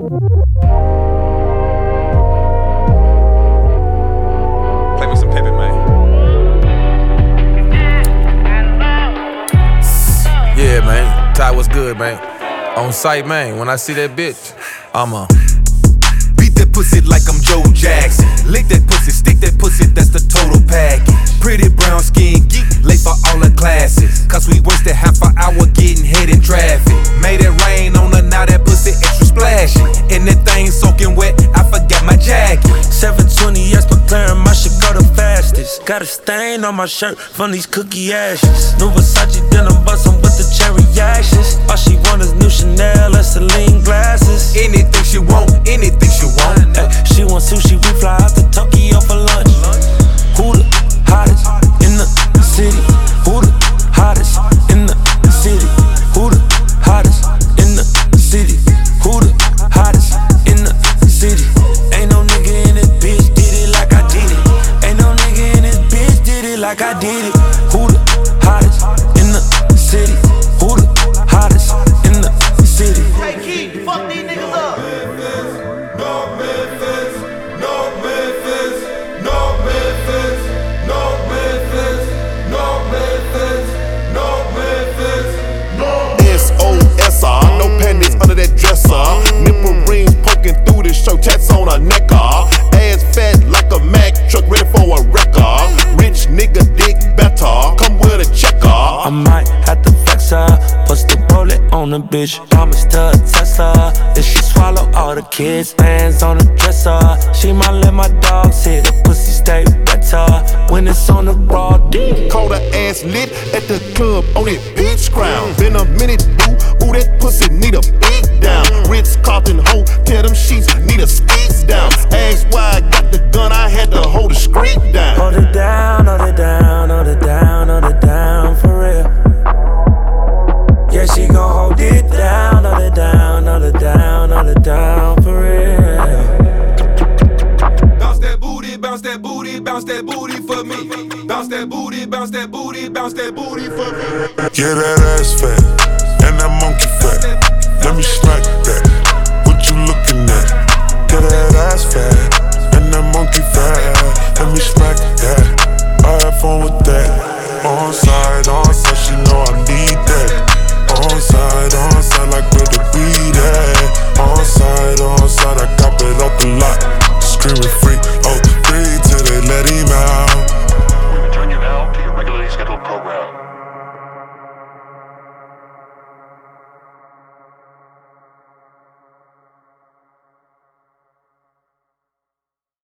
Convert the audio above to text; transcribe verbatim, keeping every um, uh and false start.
Play me some Pepe, man. Yeah, man. Ty, what's good, man? On site, man. When I see that bitch, I'ma beat that pussy like I'm Joe Jackson. Lick that pussy, stick that pussy, that's the total package. Pretty brown skin, geek, late for all the classes. Cause we wasted half an hour getting hit in traffic. Made it rain on her, now that pussy extra splashy. And that thing soaking wet, I forgot my jacket. seven twenty S McLaren, my shit go the fastest. Got a stain on my shirt from these cookie ashes. New Versace denim bustin' with the cherry actions. All she want is new Chanel and Celine glasses. Anything she want, anything she want. Ay, she want sushi, we fly out to Tokyo for lunch. Who the hottest in the city? Who the hottest in the city? Who the hottest in the city? Who the hottest in the city? Ain't no nigga in this bitch did it like I did it. Ain't no nigga in this bitch did it like I did it. Who the hottest in the city? Who the hottest in the city? Hey, Keith, fuck these niggas up. North Memphis, North Memphis, North Memphis, North Memphis, North Memphis, North Memphis, North Memphis. S O S R, no panties under that dresser. Nipple rings poking through the shirt, tats on her neck. Ass fat like a Mack truck, ready for a record. Rich nigga dick better, come with a checker. I might have to flex her, post the bullet on the bitch. Promise to test her if she swallow all the kids' hands on the dresser. She might let my dog sit, the pussy stay better when it's on the raw D. Call her ass lit at the club on that beach ground. Been a minute, boo, ooh, that pussy need a beat down. Ritz Carlton hoe, tear them sheets, need a skeets down. Ask why I got the gun, I had to hold the street down. Hold it down, hold it down, hold it down, hold it down for real. Yeah, she gon' hold it down, hold it down, hold it down, hold it down for real. Bounce that booty, bounce that booty, bounce that booty for me. Bounce that booty, bounce that booty, bounce that booty for me. Get that ass fat.